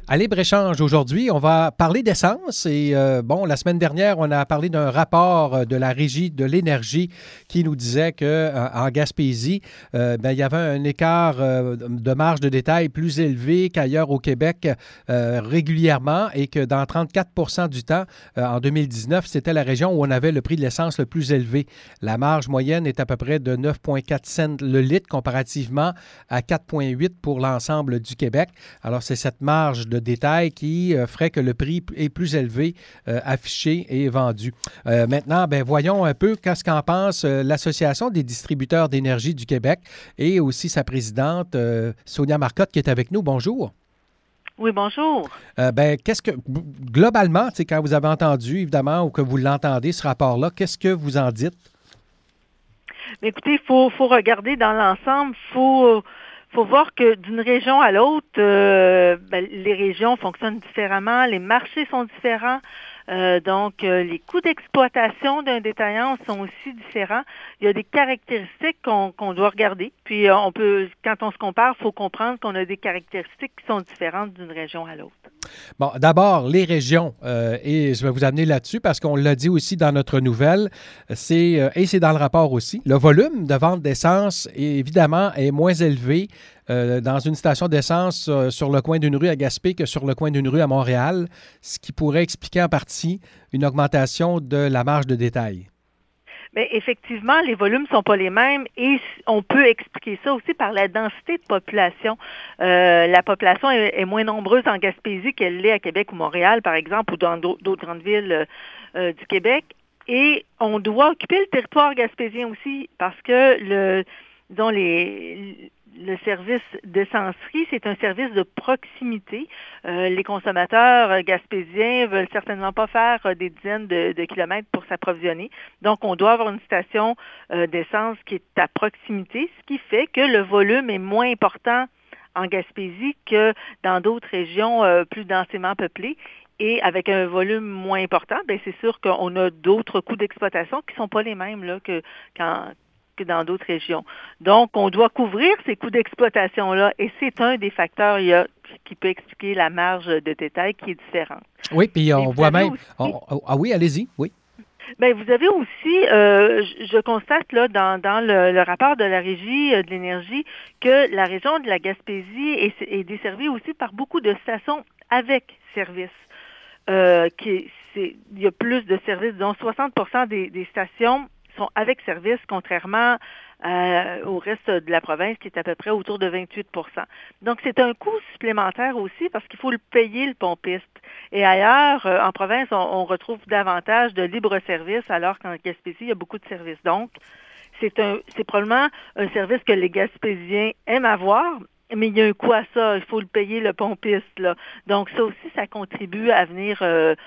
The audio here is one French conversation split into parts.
À Libre-Échange, aujourd'hui, on va parler d'essence. Et la semaine dernière, on a parlé d'un rapport de la Régie de l'énergie qui nous disait qu'en Gaspésie, il y avait un écart de marge de détail plus élevé qu'ailleurs au Québec régulièrement et que dans 34 du temps, en 2019, c'était la région où on avait le prix de l'essence le plus élevé. La marge moyenne est à peu près de 9,4 cents le litre comparativement à 4,8 pour l'ensemble du Québec. Alors, c'est cette marge de détail qui ferait que le prix est plus élevé affiché et vendu. Maintenant, voyons un peu qu'est-ce qu'en pense l'Association des distributeurs d'énergie du Québec et aussi sa présidente, Sonia Marcotte, qui est avec nous. Bonjour. Oui, bonjour. Qu'est-ce que, globalement, quand vous avez entendu, évidemment, ou que vous l'entendez, ce rapport-là, qu'est-ce que vous en dites? Écoutez, il faut regarder dans l'ensemble, faut voir que d'une région à l'autre, les régions fonctionnent différemment, les marchés sont différents, donc les coûts d'exploitation d'un détaillant sont aussi différents. Il y a des caractéristiques qu'on doit regarder. Puis quand on se compare, il faut comprendre qu'on a des caractéristiques qui sont différentes d'une région à l'autre. Bon, d'abord, les régions, et je vais vous amener là-dessus parce qu'on l'a dit aussi dans notre nouvelle, et c'est dans le rapport aussi, le volume de vente d'essence, évidemment, est moins élevé dans une station d'essence sur le coin d'une rue à Gaspé que sur le coin d'une rue à Montréal, ce qui pourrait expliquer en partie une augmentation de la marge de détail. Mais effectivement, les volumes sont pas les mêmes et on peut expliquer ça aussi par la densité de population. La population est moins nombreuse en Gaspésie qu'elle l'est à Québec ou Montréal, par exemple, ou dans d'autres grandes villes du Québec. Et on doit occuper le territoire gaspésien aussi parce que le service d'essencerie, c'est un service de proximité. Les consommateurs gaspésiens veulent certainement pas faire des dizaines de kilomètres pour s'approvisionner. Donc, on doit avoir une station d'essence qui est à proximité, ce qui fait que le volume est moins important en Gaspésie que dans d'autres régions plus densément peuplées. Et avec un volume moins important, c'est sûr qu'on a d'autres coûts d'exploitation qui sont pas les mêmes là, que dans d'autres régions. Donc, on doit couvrir ces coûts d'exploitation-là et c'est un des facteurs qui peut expliquer la marge de détail qui est différente. Oui, puis on voit même... oui, allez-y, oui. Vous avez aussi, je constate là dans le rapport de la Régie de l'énergie que la région de la Gaspésie est desservie aussi par beaucoup de stations avec service. Il y a plus de services, dont 60% des stations sont avec service, contrairement au reste de la province, qui est à peu près autour de 28%. Donc, c'est un coût supplémentaire aussi parce qu'il faut le payer, le pompiste. Et ailleurs, en province, on retrouve davantage de libre-service, alors qu'en Gaspésie, il y a beaucoup de services. Donc, c'est probablement un service que les Gaspésiens aiment avoir, mais il y a un coût à ça. Il faut le payer, le pompiste, là. Donc, ça aussi, ça contribue à venir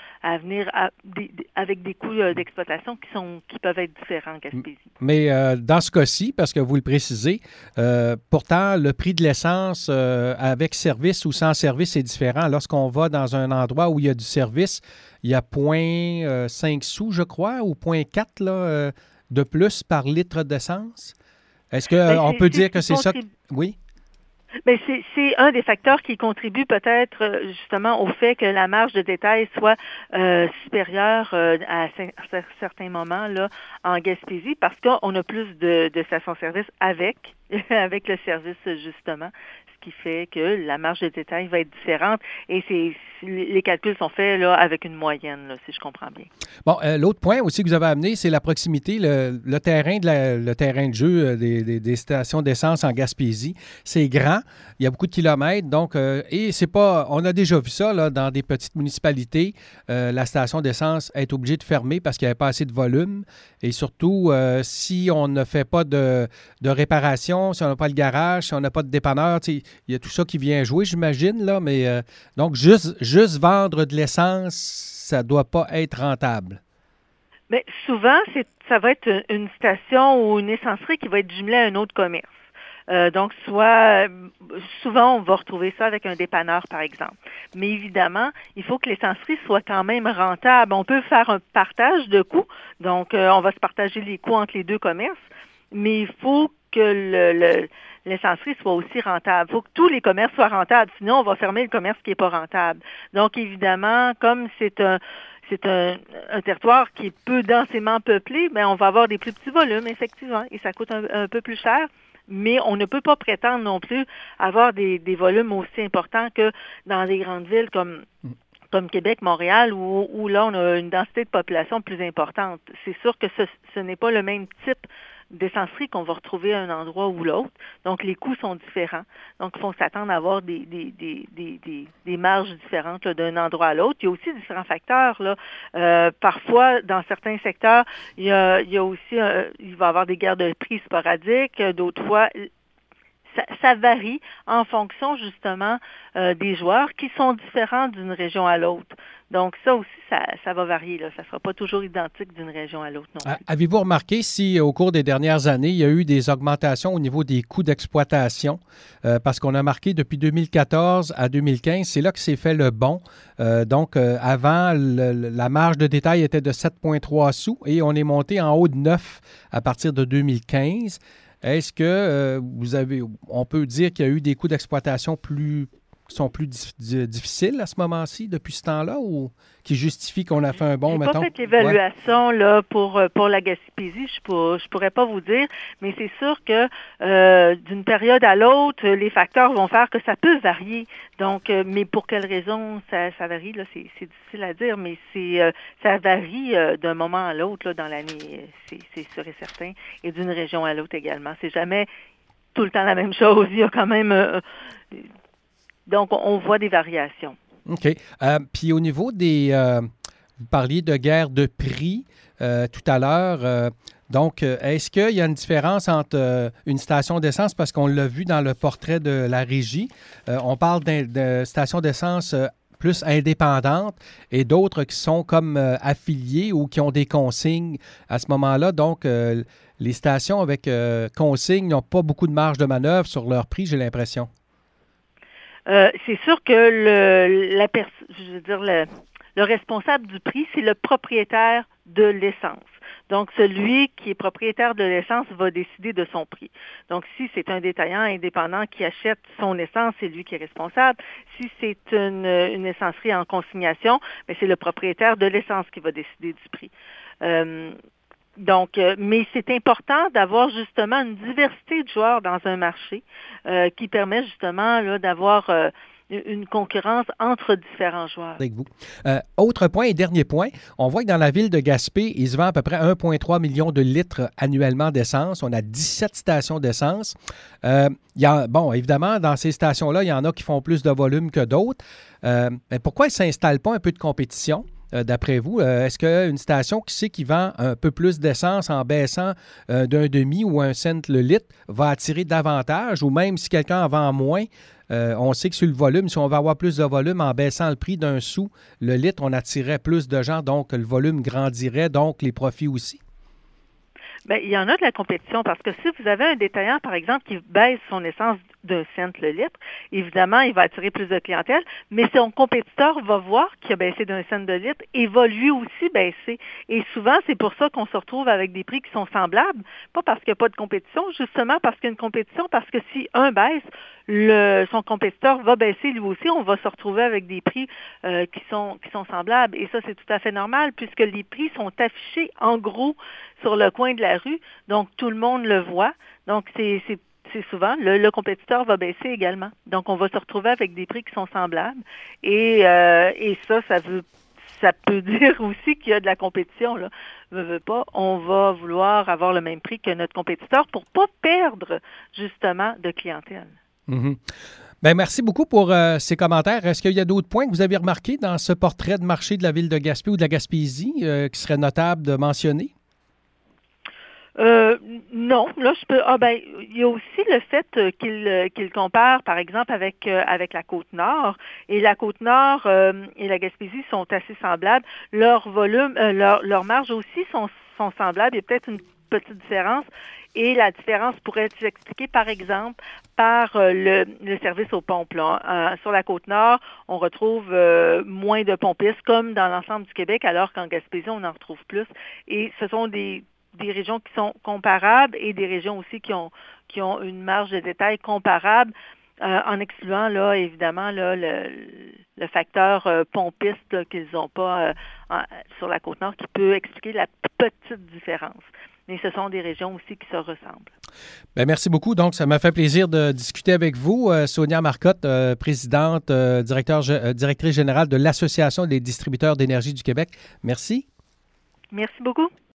avec des coûts d'exploitation qui peuvent être différents en Gaspésie. Mais dans ce cas-ci, parce que vous le précisez, pourtant, le prix de l'essence avec service ou sans service est différent. Lorsqu'on va dans un endroit où il y a du service, il y a 0,5 sous, je crois, ou 0,4 là, de plus par litre d'essence. Est-ce qu'on peut dire que c'est ça? Oui? Mais c'est un des facteurs qui contribue peut-être justement au fait que la marge de détail soit supérieure à certains moments là en Gaspésie parce qu'on a plus de stations-service avec le service justement, ce qui fait que la marge de détail va être différente et les calculs sont faits là avec une moyenne là, si je comprends bien. Bon, l'autre point aussi que vous avez amené, c'est la proximité, le terrain de jeu des stations d'essence en Gaspésie. C'est grand, il y a beaucoup de kilomètres, donc et c'est pas, on a déjà vu ça là dans des petites municipalités, la station d'essence est obligée de fermer parce qu'il n'y avait pas assez de volume et surtout si on ne fait pas de réparation, si on n'a pas le garage, si on n'a pas de dépanneur, il y a tout ça qui vient jouer, j'imagine là, mais donc juste vendre de l'essence, ça ne doit pas être rentable. Mais souvent, ça va être une station ou une essencerie qui va être jumelée à un autre commerce. Donc, souvent, on va retrouver ça avec un dépanneur, par exemple. Mais évidemment, il faut que l'essencerie soit quand même rentable. On peut faire un partage de coûts. Donc, on va se partager les coûts entre les deux commerces. Mais il faut que l'essencerie soit aussi rentable. Il faut que tous les commerces soient rentables, sinon on va fermer le commerce qui n'est pas rentable. Donc, évidemment, comme c'est un territoire qui est peu densément peuplé, mais on va avoir des plus petits volumes, effectivement, et ça coûte un peu plus cher. Mais on ne peut pas prétendre non plus avoir des volumes aussi importants que dans des grandes villes comme Québec, Montréal, où là, on a une densité de population plus importante. C'est sûr que ce n'est pas le même type d'essencerie qu'on va retrouver à un endroit ou l'autre. Donc, les coûts sont différents. Donc, il faut s'attendre à avoir des marges différentes là, d'un endroit à l'autre. Il y a aussi différents facteurs. Là. Parfois, dans certains secteurs, il y a aussi, il va y avoir des guerres de prix sporadiques. D'autres fois, ça varie en fonction justement des joueurs qui sont différents d'une région à l'autre. Donc ça aussi, ça va varier. Là. Ça ne sera pas toujours identique d'une région à l'autre non plus. Avez-vous remarqué si au cours des dernières années, il y a eu des augmentations au niveau des coûts d'exploitation? Parce qu'on a marqué depuis 2014 à 2015, c'est là que s'est fait le bond. Donc avant, la marge de détail était de 7,3 sous et on est monté en haut de 9 à partir de 2015. Est-ce que on peut dire qu'il y a eu des coûts d'exploitation qui sont plus difficiles à ce moment-ci, depuis ce temps-là, ou qui justifient qu'on a fait un bond, mettons? J'ai pas fait l'évaluation là, pour la Gaspésie, je pourrais pas vous dire, mais c'est sûr que d'une période à l'autre, les facteurs vont faire que ça peut varier. Donc, mais pour quelles raisons ça varie, là, c'est difficile à dire, mais ça varie d'un moment à l'autre là, dans l'année, c'est sûr et certain, et d'une région à l'autre également. C'est jamais tout le temps la même chose. Il y a quand même... donc, on voit des variations. OK. Puis au niveau vous parliez de guerre de prix tout à l'heure. Donc, est-ce qu'il y a une différence entre une station d'essence, parce qu'on l'a vu dans le portrait de la régie, on parle de stations d'essence plus indépendantes et d'autres qui sont comme affiliées ou qui ont des consignes à ce moment-là. Donc, les stations avec consignes n'ont pas beaucoup de marge de manœuvre sur leur prix, j'ai l'impression. C'est sûr que le responsable du prix, c'est le propriétaire de l'essence. Donc, celui qui est propriétaire de l'essence va décider de son prix. Donc, si c'est un détaillant indépendant qui achète son essence, c'est lui qui est responsable. Si c'est une essencerie en consignation, bien, c'est le propriétaire de l'essence qui va décider du prix. Donc, mais c'est important d'avoir justement une diversité de joueurs dans un marché qui permet justement là, d'avoir une concurrence entre différents joueurs. Avec vous. Autre point et dernier point, on voit que dans la ville de Gaspé, il se vend à peu près 1,3 million de litres annuellement d'essence. On a 17 stations d'essence. Bon, évidemment, dans ces stations-là, il y en a qui font plus de volume que d'autres. Mais pourquoi il ne s'installe pas un peu de compétition? D'après vous, est-ce qu'une station qui sait qu'il vend un peu plus d'essence en baissant d'un demi ou un cent le litre va attirer davantage, ou même si quelqu'un en vend moins, on sait que sur le volume, si on va avoir plus de volume en baissant le prix d'un sou le litre, on attirerait plus de gens, donc le volume grandirait, donc les profits aussi? Bien, il y en a de la compétition parce que si vous avez un détaillant, par exemple, qui baisse son essence d'un cent le litre, évidemment, il va attirer plus de clientèle, mais son compétiteur va voir qu'il a baissé d'un cent de litre et va lui aussi baisser. Et souvent, c'est pour ça qu'on se retrouve avec des prix qui sont semblables, pas parce qu'il n'y a pas de compétition, justement parce qu'il y a une compétition, parce que si un baisse, son compétiteur va baisser lui aussi, on va se retrouver avec des prix qui sont semblables. Et ça, c'est tout à fait normal puisque les prix sont affichés en gros sur le coin de la rue, donc tout le monde le voit. Donc, c'est souvent, le compétiteur va baisser également. Donc, on va se retrouver avec des prix qui sont semblables. Et ça peut dire aussi qu'il y a de la compétition, là. Veut pas, on va vouloir avoir le même prix que notre compétiteur pour pas perdre, justement, de clientèle. Mm-hmm. Bien, merci beaucoup pour ces commentaires. Est-ce qu'il y a d'autres points que vous avez remarqués dans ce portrait de marché de la ville de Gaspé ou de la Gaspésie qui serait notable de mentionner? Non, là il y a aussi le fait qu'il compare par exemple avec la Côte-Nord, et la Côte-Nord et la Gaspésie sont assez semblables. Leur volume, leurs marges aussi sont semblables. Il y a peut-être une petite différence, et la différence pourrait s'expliquer par exemple par le service aux pompes. Là. Sur la Côte-Nord, on retrouve moins de pompistes comme dans l'ensemble du Québec, alors qu'en Gaspésie, on en retrouve plus. Et ce sont des des régions qui sont comparables et des régions aussi qui ont une marge de détail comparable, en excluant là évidemment là, le facteur pompiste là, qu'ils n'ont pas sur la Côte-Nord qui peut expliquer la petite différence. Mais ce sont des régions aussi qui se ressemblent. Bien, merci beaucoup. Donc, ça m'a fait plaisir de discuter avec vous. Sonia Marcotte, présidente, directrice générale de l'Association des distributeurs d'énergie du Québec. Merci. Merci beaucoup.